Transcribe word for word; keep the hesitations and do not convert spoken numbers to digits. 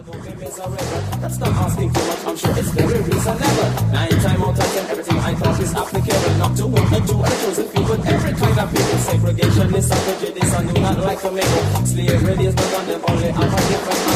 That's not asking too much, I'm sure it's very reasonable. Nine times out of ten, everything I talk is applicable. Not to one, not two, I chosen few, but every kind of people. Segregation is a prejudice, and do not like to make it. Slavery is not on them, only have a different